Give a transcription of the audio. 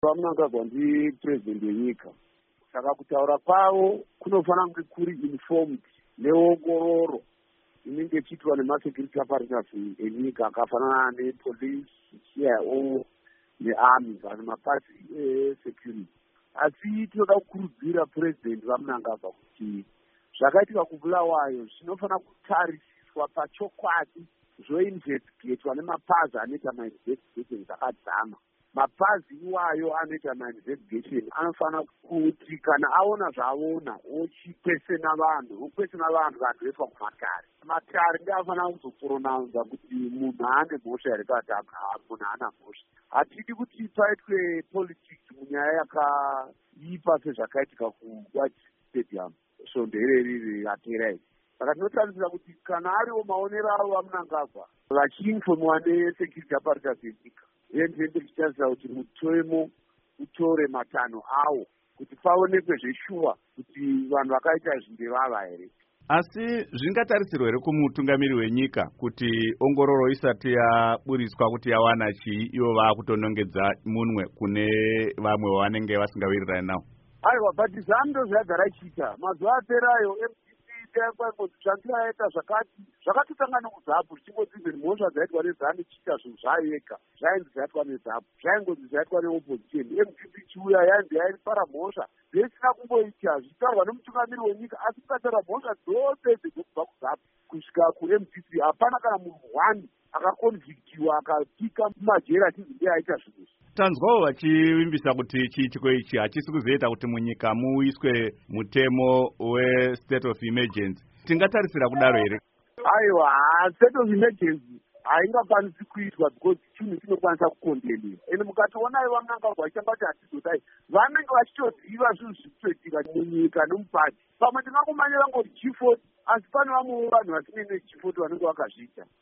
Mnangagwa ndipresident wenyika, saka kutaura kwavo kunofanira kunge kuri informed neongororo inenge ichiitwa nemasecurity apparatus enyika akafanana nepolice, CIO nearmy kana mapasi esecurity. Asi tinoda kukurudzira president vaMnangagwa kuti zvakaitika kubulawayo zvinofanira kutarisiswa pachokwadi zvoinvestigatwa nemapazi anoita mainvestigation zvakadzama. Mapazi iwayo anoita mainvestigation anofanira kuti kana aona zvaona ochikwesena vanhu voiswa kumatare. Matare ndiwo anofanira kuzopronounza kuti munhu ane mhosva here kana kuti munhu haana mhosva. Hatidi kuti paitwe politics munyaya yakaipa sezvakaitika kuWhite Stadium svondo ireri ratera iri. Saka tinotarisira kuti kana ariwo maonero avo vaMnangagwa vachiinfomiwa nesecurity apparatus yenyika, ndinenge tichitarisira kuti mutemo utore matanho awo kuti paonekwe zveshuwa kuti vanhu vakaita zvindevava here. Asi zvingatarisirwa here kumutungamiri wenyika kuti ongororo isati yaburiswa kuti yawana chii ivo vaakutonongedza munwe kune vamwe vanenge vasingawirirani navo? Aiwa, but zvamundo zvagara ichiita mazuva aperayo tsvangira yaita zvakatotanga nokudzapo zvichingodzi mhosva dzaitwa nezanu chiita zvinhu zvayo yega zvainzi zvaitwa nedzapo zvaingonzi zvaitwa neopposition. MDC chiuya yainzi yaipara mhosva zvisina kumboita zvichitaurwa nemutungamiri wenyika, asi kukatarwa mhosva dzose dzekubva kudzapo kusvika kuMDC hapana kana munhu wani akakonvictiwa akapika mumajeri achinzi ndiye aita zvinhu. Tanzwawo vachivimbisa kuti chiitiko ichi hachisi kuzoita kuti munyika muiswe mutemo we-state of emergency. Tingatarisira kudaro here? Aiwa, state of emergency haingakwanisi kuitwa because chinhu chinokwanisa kukondemera. Ende mukatoona ivo vaMnangagwa ichambati hatizodai vanenge vachitoziva zvinhu zvikutoitika munyika nomupati. Pamwe tingakumanyira ngoti G40 asi pane vamwewo vanhu vasinei neG40 vanenge vakazviita.